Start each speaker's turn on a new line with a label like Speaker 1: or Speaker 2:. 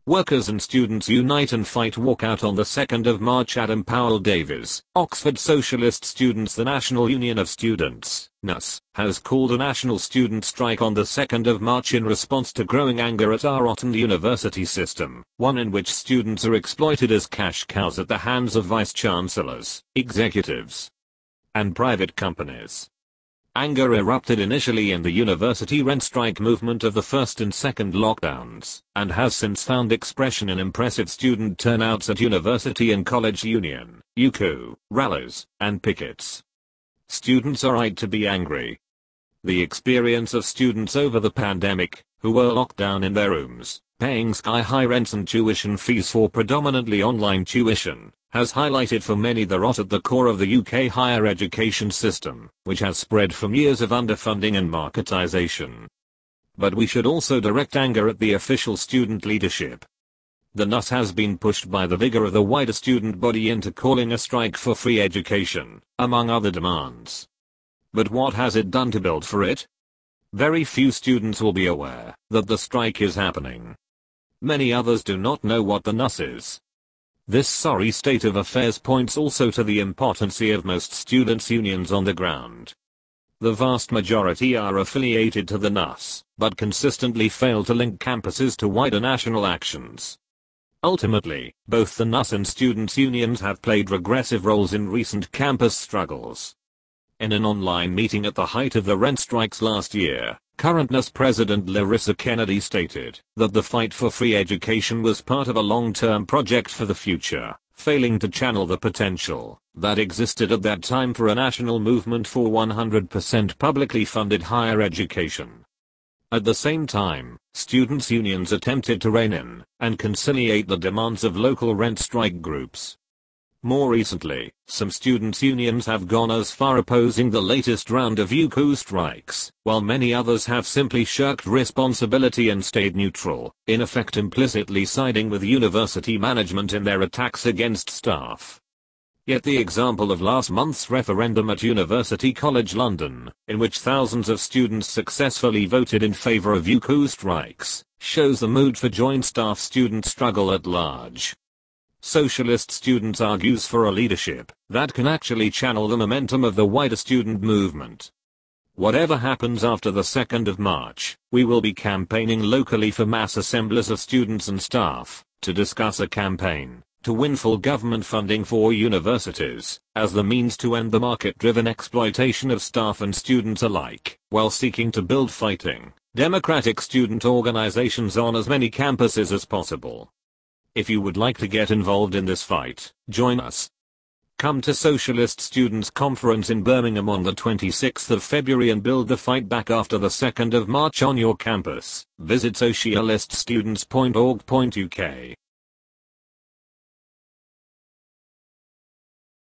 Speaker 1: Workers and students unite and fight walkout on the 2nd of March. Adam Powell Davies, Oxford Socialist Students. The National Union of Students, NUS, has called a national student strike on the 2nd of March in response to growing anger at our rotten university system, one in which students are exploited as cash cows at the hands of vice-chancellors, executives, and private companies. Anger erupted initially in the university rent strike movement of the first and second lockdowns, and has since found expression in impressive student turnouts at university and college union, UCU, rallies, and pickets. Students are right to be angry. The experience of students over the pandemic, who were locked down in their rooms, paying sky-high rents and tuition fees for predominantly online tuition, has highlighted for many the rot at the core of the UK higher education system, which has spread from years of underfunding and marketisation. But we should also direct anger at the official student leadership. The NUS has been pushed by the vigour of the wider student body into calling a strike for free education, among other demands. But what has it done to build for it? Very few students will be aware that the strike is happening. Many others do not know what the NUS is. This sorry state of affairs points also to the impotency of most students' unions on the ground. The vast majority are affiliated to the NUS, but consistently fail to link campuses to wider national actions. Ultimately, both the NUS and students' unions have played regressive roles in recent campus struggles. In an online meeting at the height of the rent strikes last year, current NUS President Larissa Kennedy stated that the fight for free education was part of a long-term project for the future, failing to channel the potential that existed at that time for a national movement for 100% publicly funded higher education. At the same time, students' unions attempted to rein in and conciliate the demands of local rent strike groups. More recently, some students' unions have gone as far opposing the latest round of UCU strikes, while many others have simply shirked responsibility and stayed neutral, in effect implicitly siding with university management in their attacks against staff. Yet the example of last month's referendum at University College London, in which thousands of students successfully voted in favour of UCU strikes, shows the mood for joint staff-student struggle at large. Socialist Students argues for a leadership that can actually channel the momentum of the wider student movement. Whatever happens after the 2nd of March, we will be campaigning locally for mass assemblies of students and staff to discuss a campaign to win full government funding for universities as the means to end the market-driven exploitation of staff and students alike, while seeking to build fighting, democratic student organizations on as many campuses as possible. If you would like to get involved in this fight, join us. Come to Socialist Students Conference in Birmingham on the 26th of February and build the fight back after the 2nd of March on your campus. Visit socialiststudents.org.uk.